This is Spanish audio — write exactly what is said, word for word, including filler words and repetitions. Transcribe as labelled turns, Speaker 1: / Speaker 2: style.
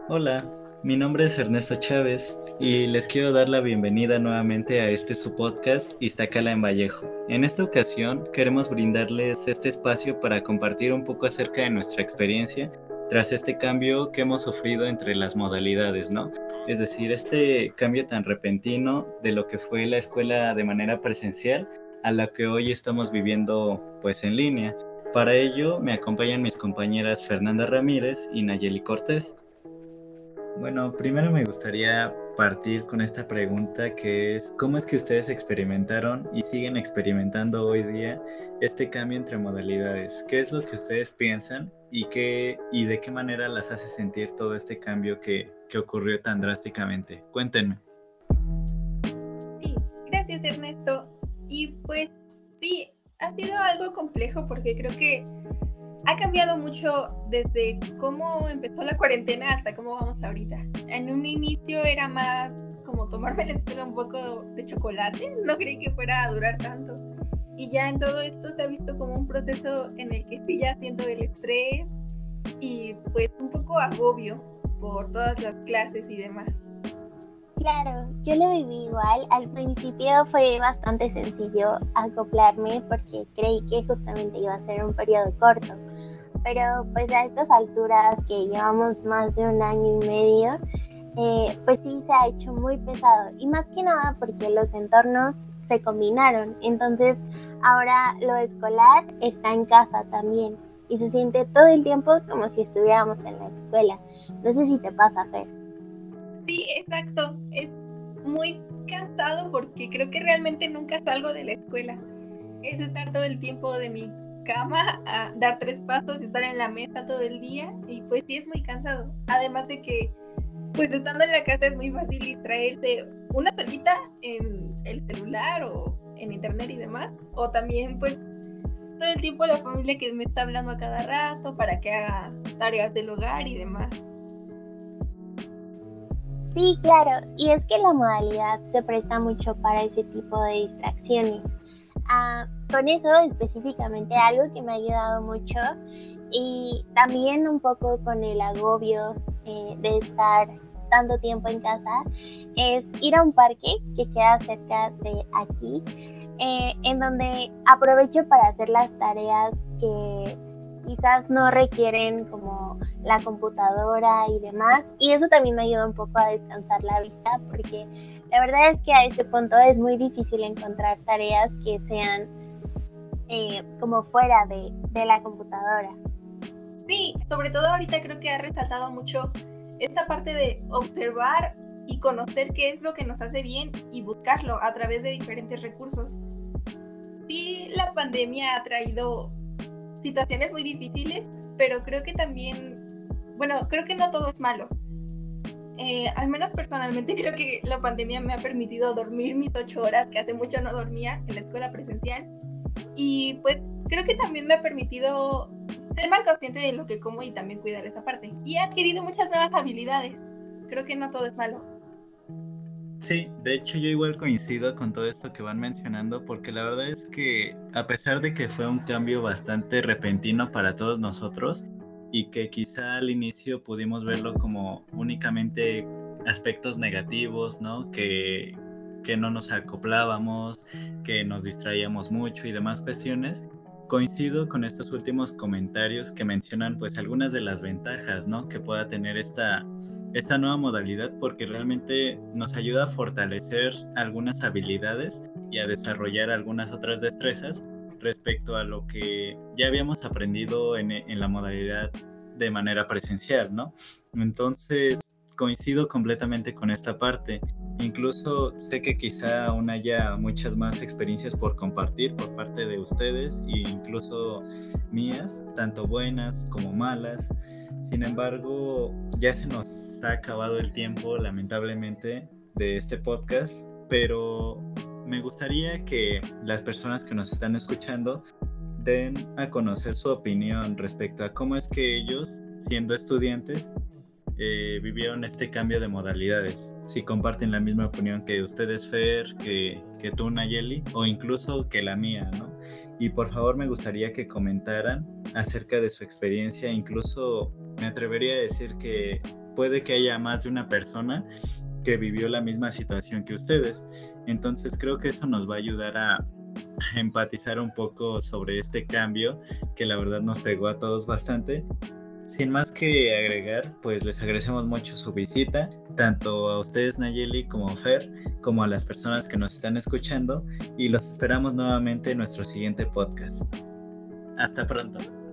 Speaker 1: Hola, mi nombre es Ernesto Chávez y les quiero dar la bienvenida nuevamente a este su podcast Iztacala en Vallejo. En esta ocasión queremos brindarles este espacio para compartir un poco acerca de nuestra experiencia tras este cambio que hemos sufrido entre las modalidades, ¿no? Es decir, este cambio tan repentino de lo que fue la escuela de manera presencial a la que hoy estamos viviendo pues en línea. Para ello me acompañan mis compañeras Fernanda Ramírez y Nayeli Cortés. Bueno, primero me gustaría partir con esta pregunta que es, ¿cómo es que ustedes experimentaron y siguen experimentando hoy día este cambio entre modalidades? ¿Qué es lo que ustedes piensan y qué y de qué manera las hace sentir todo este cambio que, que ocurrió tan drásticamente? Cuéntenme.
Speaker 2: Sí, gracias Ernesto. Y pues sí, ha sido algo complejo porque creo que ha cambiado mucho desde cómo empezó la cuarentena hasta cómo vamos ahorita. En un inicio era más como tomarme la escuela un poco de chocolate, no creí que fuera a durar tanto. Y ya en todo esto se ha visto como un proceso en el que sí ya siento el estrés y pues un poco agobio por todas las clases y demás.
Speaker 3: Claro, yo lo viví igual. Al principio fue bastante sencillo acoplarme porque creí que justamente iba a ser un periodo corto. Pero pues a estas alturas que llevamos más de un año y medio, eh, pues sí se ha hecho muy pesado. Y más que nada porque los entornos se combinaron. Entonces ahora lo escolar está en casa también. Y se siente todo el tiempo como si estuviéramos en la escuela. No sé si te pasa, Fer.
Speaker 2: Sí, exacto. Es muy cansado porque creo que realmente nunca salgo de la escuela. Es estar todo el tiempo de mi cama a dar tres pasos, estar en la mesa todo el día y pues sí es muy cansado. Además de que pues estando en la casa es muy fácil distraerse una solita en el celular o en internet y demás. O también pues todo el tiempo la familia que me está hablando a cada rato para que haga tareas del hogar y demás.
Speaker 3: Sí, claro, y es que la modalidad se presta mucho para ese tipo de distracciones. Ah, con eso específicamente algo que me ha ayudado mucho y también un poco con el agobio eh, de estar tanto tiempo en casa es ir a un parque que queda cerca de aquí, eh, en donde aprovecho para hacer las tareas que quizás no requieren como la computadora y demás, y eso también me ayuda un poco a descansar la vista porque la verdad es que a este punto es muy difícil encontrar tareas que sean eh, como fuera de, de la computadora.
Speaker 2: Sí, sobre todo ahorita creo que ha resaltado mucho esta parte de observar y conocer qué es lo que nos hace bien y buscarlo a través de diferentes recursos. Sí, la pandemia ha traído situaciones muy difíciles, pero creo que también, bueno, creo que no todo es malo. Eh, al menos personalmente creo que la pandemia me ha permitido dormir mis ocho horas, que hace mucho no dormía en la escuela presencial. Y pues creo que también me ha permitido ser más consciente de lo que como y también cuidar esa parte. Y he adquirido muchas nuevas habilidades. Creo que no todo es malo.
Speaker 1: Sí, de hecho yo igual coincido con todo esto que van mencionando porque la verdad es que a pesar de que fue un cambio bastante repentino para todos nosotros y que quizá al inicio pudimos verlo como únicamente aspectos negativos, ¿no? Que, que no nos acoplábamos, que nos distraíamos mucho y demás cuestiones. Coincido con estos últimos comentarios que mencionan pues algunas de las ventajas, ¿no? Que pueda tener esta esta nueva modalidad porque realmente nos ayuda a fortalecer algunas habilidades y a desarrollar algunas otras destrezas respecto a lo que ya habíamos aprendido en, en la modalidad de manera presencial, ¿no? Entonces, coincido completamente con esta parte. Incluso sé que quizá aún haya muchas más experiencias por compartir por parte de ustedes e incluso mías, tanto buenas como malas. Sin embargo, ya se nos ha acabado el tiempo, lamentablemente, de este podcast, pero me gustaría que las personas que nos están escuchando den a conocer su opinión respecto a cómo es que ellos, siendo estudiantes, eh, vivieron este cambio de modalidades. Si comparten la misma opinión que ustedes, Fer, que, que tú, Nayeli, o incluso que la mía, ¿no? Y por favor me gustaría que comentaran acerca de su experiencia, incluso me atrevería a decir que puede que haya más de una persona que vivió la misma situación que ustedes. Entonces creo que eso nos va a ayudar a empatizar un poco sobre este cambio que la verdad nos pegó a todos bastante. Sin más que agregar, pues les agradecemos mucho su visita, tanto a ustedes Nayeli como Fer, como a las personas que nos están escuchando, y los esperamos nuevamente en nuestro siguiente podcast. Hasta pronto.